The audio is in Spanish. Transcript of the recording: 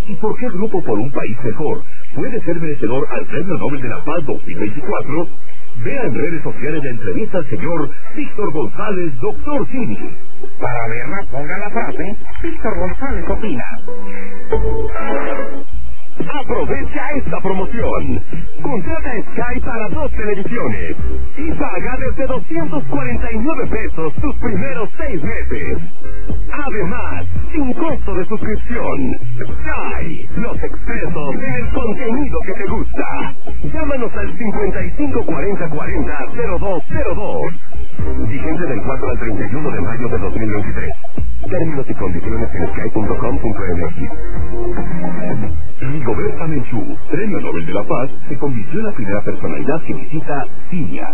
¿Y por qué Grupo por un País Mejor puede ser merecedor al Premio Nobel de la Paz 2024? Vea en redes sociales la entrevista al señor Víctor González, Dr. Simi. Para verla, ponga la frase, Víctor González opina. Aprovecha esta promoción. Contrata Sky para 2 televisiones y paga desde 249 pesos tus primeros 6 meses. Además, sin costo de suscripción. Sky, los expertos en el contenido que te gusta. Llámanos al 554040-0202. Vigente del 4 al 31 de mayo de 2023. Términos y condiciones en sky.com.mx. Rigoberta Menchú, Premio Nobel de la Paz, se convirtió en la primera personalidad que visita Siria.